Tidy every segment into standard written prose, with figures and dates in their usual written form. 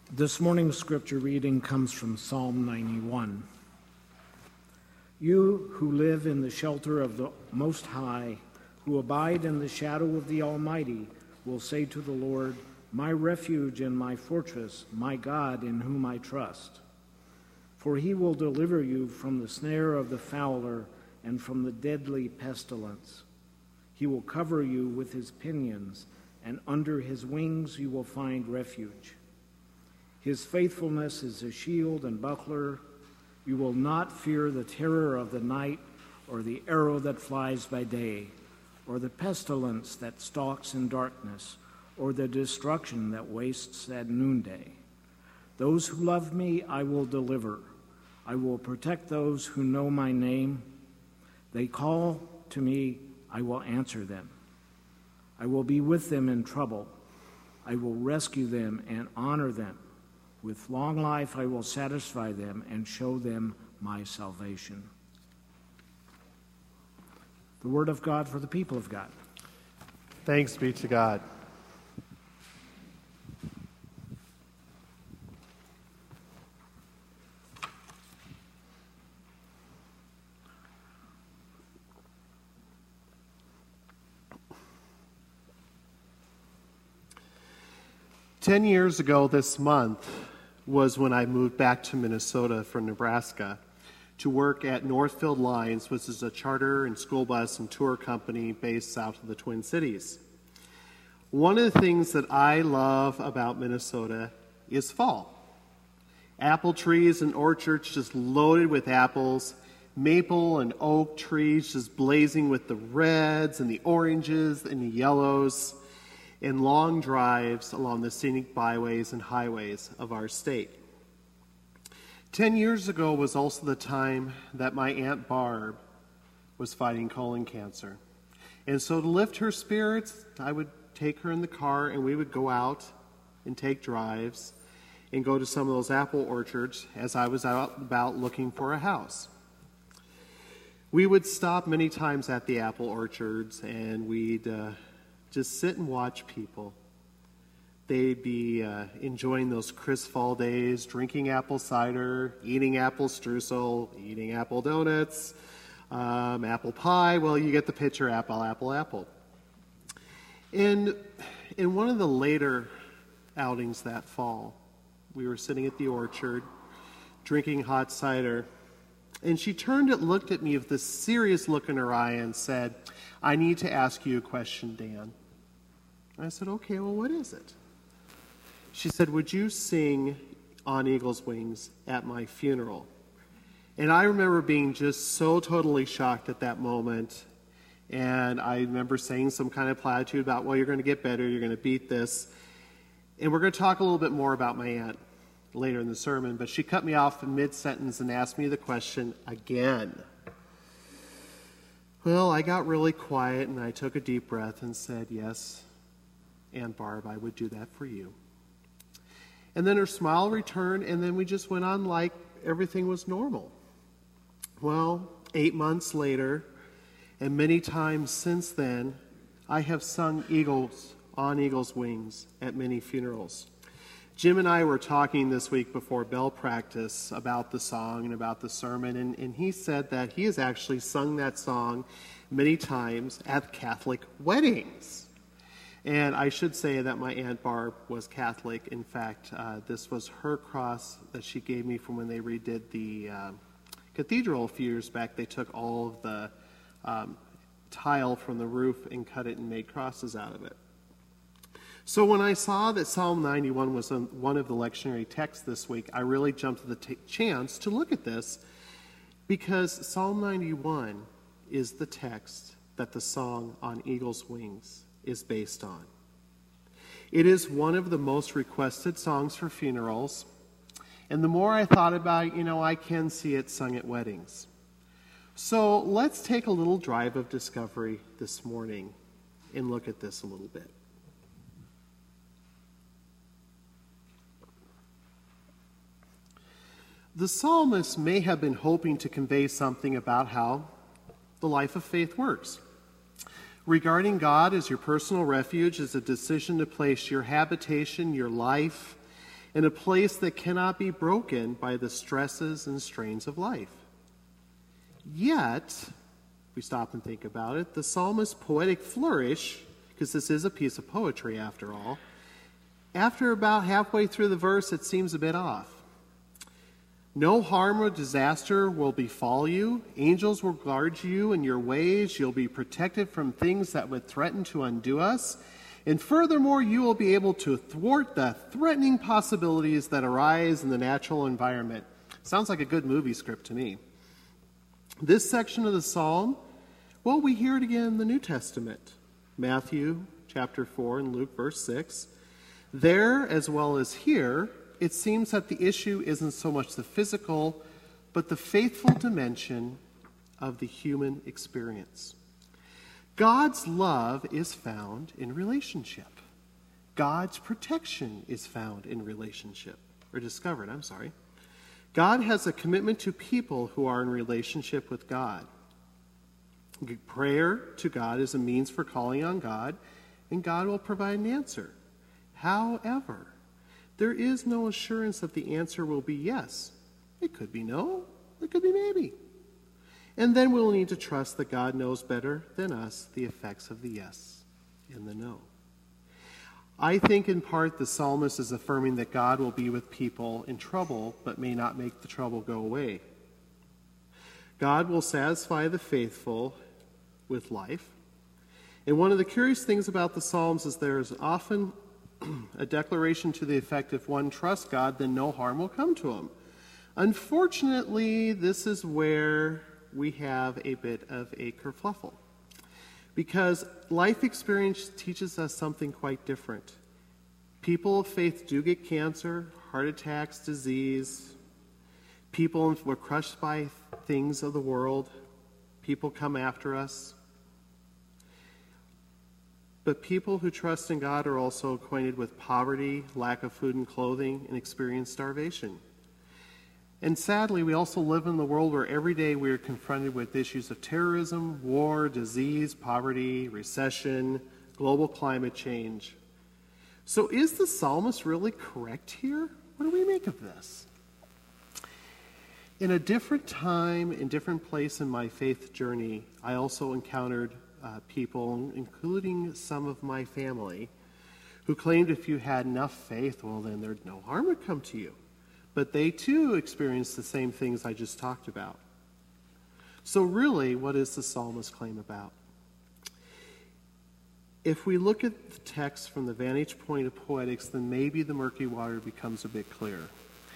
This morning's scripture reading comes from Psalm 91. You who live in the shelter of the Most High, who abide in the shadow of the Almighty, will say to the Lord, my refuge and my fortress, my God in whom I trust. For he will deliver you from the snare of the fowler and from the deadly pestilence. He will cover you with his pinions, and under his wings you will find refuge. His faithfulness is a shield and buckler. You will not fear the terror of the night, or the arrow that flies by day, or the pestilence that stalks in darkness, or the destruction that wastes at noonday. Those who love me I will deliver. I will protect those who know my name. They call to me, I will answer them. I will be with them in trouble. I will rescue them and honor them. With long life I will satisfy them and show them my salvation. The word of God for the people of God. Thanks be to God. Ten years ago this month was when I moved back to Minnesota from Nebraska to work at Northfield Lines, which is a charter and school bus and tour company based south of the Twin Cities. One of the things that I love about Minnesota is fall. Apple trees and orchards just loaded with apples, maple and oak trees just blazing with the reds and the oranges and the yellows, and long drives along the scenic byways and highways of our state. 10 years ago was also the time that my Aunt Barb was fighting colon cancer. And so to lift her spirits, I would take her in the car and we would go out and take drives and go to some of those apple orchards as I was out about looking for a house. We would stop many times at the apple orchards and we'd just sit and watch people. They'd be enjoying those crisp fall days, drinking apple cider, eating apple streusel, eating apple donuts, apple pie. Well, you get the picture, apple. And in one of the later outings that fall, we were sitting at the orchard, drinking hot cider, and she turned and looked at me with this serious look in her eye and said, I need to ask you a question, Dan. I said, okay, well, what is it? She said, would you sing On Eagle's Wings at my funeral? And I remember being just so totally shocked at that moment. And I remember saying some kind of platitude about, well, you're going to get better, you're going to beat this. And we're going to talk a little bit more about my aunt later in the sermon. But she cut me off in mid-sentence and asked me the question again. Well, I got really quiet and I took a deep breath and said, yes, Aunt Barb, I would do that for you. And then her smile returned, and then we just went on like everything was normal. Well, 8 months later, and many times since then, I have sung On Eagle's Wings at many funerals. Jim and I were talking this week before bell practice about the song and about the sermon, and he said that he has actually sung that song many times at Catholic weddings. And I should say that my Aunt Barb was Catholic. In fact, this was her cross that she gave me from when they redid the cathedral a few years back. They took all of the tile from the roof and cut it and made crosses out of it. So when I saw that Psalm 91 was one of the lectionary texts this week, I really jumped at the chance to look at this because Psalm 91 is the text that the song On Eagle's Wings is based on. It is one of the most requested songs for funerals, and the more I thought about it, I can see it sung at weddings. So let's take a little drive of discovery this morning and look at this a little bit. The psalmist may have been hoping to convey something about how the life of faith works. Regarding God as your personal refuge is a decision to place your habitation, your life, in a place that cannot be broken by the stresses and strains of life. Yet, if we stop and think about it, the psalmist's poetic flourish, because this is a piece of poetry after all, after about halfway through the verse, it seems a bit off. No harm or disaster will befall you. Angels will guard you in your ways. You'll be protected from things that would threaten to undo us. And furthermore, you will be able to thwart the threatening possibilities that arise in the natural environment. Sounds like a good movie script to me. This section of the psalm, well, we hear it again in the New Testament. Matthew chapter 4 and Luke verse 6. There, as well as here, it seems that the issue isn't so much the physical, but the faithful dimension of the human experience. God's love is found in relationship. God's protection is found in relationship, or discovered, God has a commitment to people who are in relationship with God. Prayer to God is a means for calling on God, and God will provide an answer. However, there is no assurance that the answer will be yes. It could be no, it could be maybe. And then we'll need to trust that God knows better than us the effects of the yes and the no. I think in part the psalmist is affirming that God will be with people in trouble, but may not make the trouble go away. God will satisfy the faithful with life. And one of the curious things about the Psalms is there is often a declaration to the effect, if one trusts God, then no harm will come to him. Unfortunately, this is where we have a bit of a kerfluffle, because life experience teaches us something quite different. People of faith do get cancer, heart attacks, disease. People were crushed by things of the world. People come after us. But people who trust in God are also acquainted with poverty, lack of food and clothing, and experience starvation. And sadly, we also live in the world where every day we are confronted with issues of terrorism, war, disease, poverty, recession, global climate change. So is the psalmist really correct here? What do we make of this? In a different time, in different place in my faith journey, I also encountered people, including some of my family, who claimed if you had enough faith, well, then there'd no harm would come to you. But they too experienced the same things I just talked about. So really, what is the psalmist claim about? If we look at the text from the vantage point of poetics, then maybe the murky water becomes a bit clearer.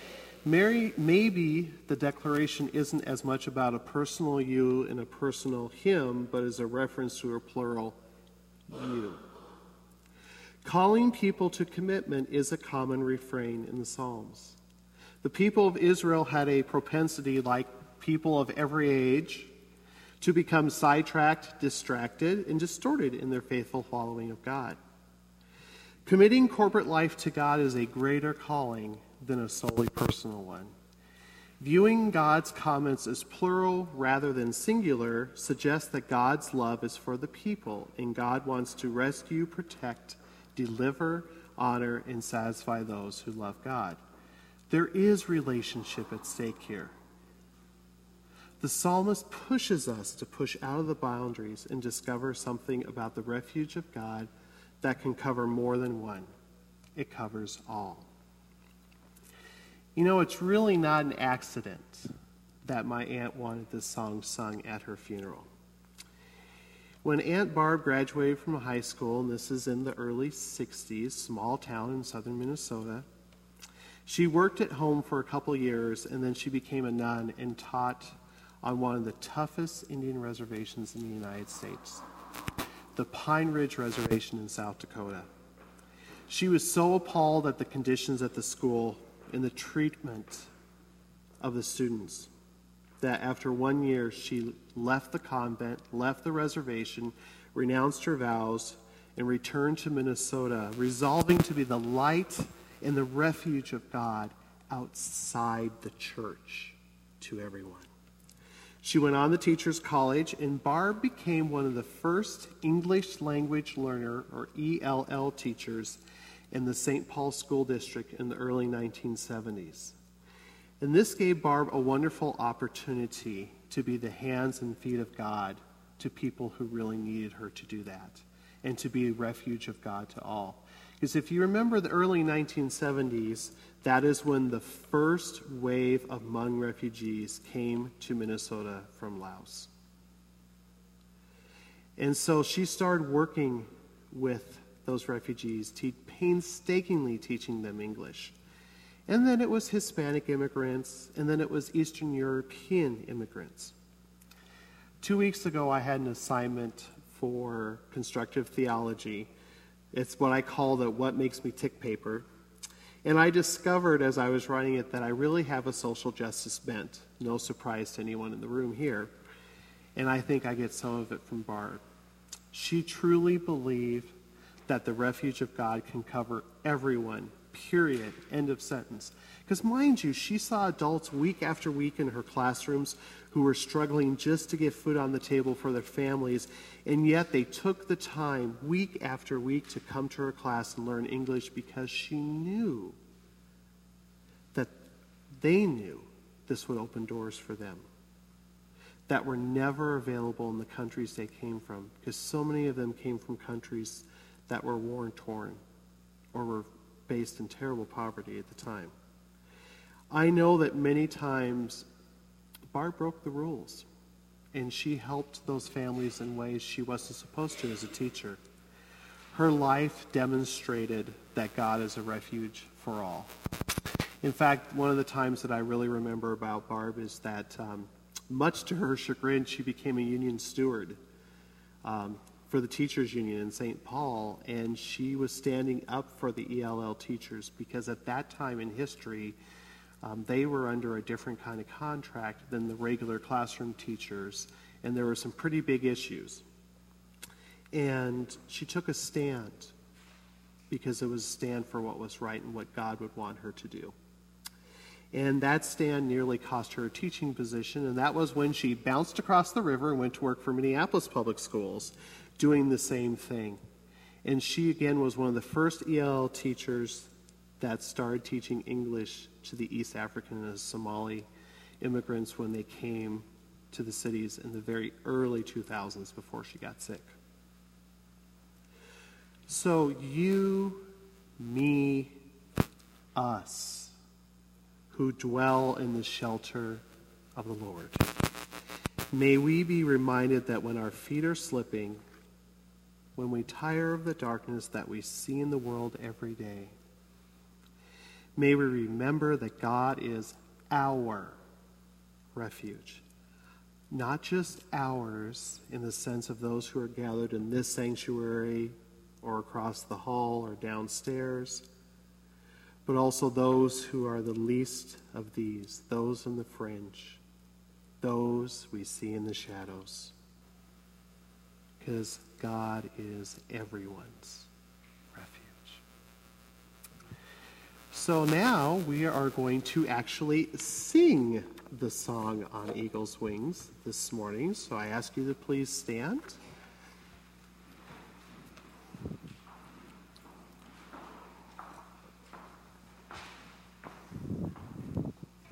Maybe the declaration isn't as much about a personal you and a personal him, but is a reference to a plural you. Calling people to commitment is a common refrain in the Psalms. The people of Israel had a propensity, like people of every age, to become sidetracked, distracted, and distorted in their faithful following of God. Committing corporate life to God is a greater calling than a solely personal one. Viewing God's comments as plural rather than singular suggests that God's love is for the people, and God wants to rescue, protect, deliver, honor, and satisfy those who love God. There is relationship at stake here. The psalmist pushes us to push out of the boundaries and discover something about the refuge of God that can cover more than one. It covers all. You know, it's really not an accident that my aunt wanted this song sung at her funeral. When Aunt Barb graduated from high school, and this is in the early 60s, small town in southern Minnesota, she worked at home for a couple years, and then she became a nun and taught on one of the toughest Indian reservations in the United States, the Pine Ridge Reservation in South Dakota. She was so appalled at the conditions at the school and the treatment of the students that after 1 year she left the convent, left the reservation, renounced her vows, and returned to Minnesota, resolving to be the light and the refuge of God outside the church to everyone. She went on to Teachers College, and Barb became one of the first English language learner, or ELL, teachers in the St. Paul School District in the early 1970s. And this gave Barb a wonderful opportunity to be the hands and feet of God to people who really needed her to do that, and to be a refuge of God to all. Because if you remember the early 1970s, that is when the first wave of Hmong refugees came to Minnesota from Laos. And so she started working with those refugees, painstakingly teaching them English. And then it was Hispanic immigrants, and then it was Eastern European immigrants. 2 weeks ago, I had an assignment for constructive theology. It's what I call the What Makes Me Tick paper. And I discovered as I was writing it that I really have a social justice bent. No surprise to anyone in the room here. And I think I get some of it from Barb. She truly believed that the refuge of God can cover everyone, period, end of sentence. Because mind you, she saw adults week after week in her classrooms who were struggling just to get food on the table for their families, and yet they took the time week after week to come to her class and learn English because she knew that they knew this would open doors for them that were never available in the countries they came from, because so many of them came from countries that were war-torn or were based in terrible poverty at the time. I know that many times Barb broke the rules, and she helped those families in ways she wasn't supposed to as a teacher. Her life demonstrated that God is a refuge for all. In fact, one of the times that I really remember about Barb is that, much to her chagrin, she became a union steward for the teachers union in St. Paul, and she was standing up for the ELL teachers because at that time in history, they were under a different kind of contract than the regular classroom teachers, and there were some pretty big issues. And she took a stand because it was a stand for what was right and what God would want her to do. And that stand nearly cost her a teaching position, and that was when she bounced across the river and went to work for Minneapolis Public Schools, doing the same thing. And she, again, was one of the first ELL teachers that started teaching English to the East African and Somali immigrants when they came to the cities in the very early 2000s before she got sick. So you, me, us, who dwell in the shelter of the Lord, may we be reminded that when our feet are slipping, when we tire of the darkness that we see in the world every day, may we remember that God is our refuge. Not just ours in the sense of those who are gathered in this sanctuary or across the hall or downstairs, but also those who are the least of these, those on the fringe, those we see in the shadows. Because God is everyone's refuge. So now we are going to actually sing the song on Eagle's Wings this morning. So I ask you to please stand.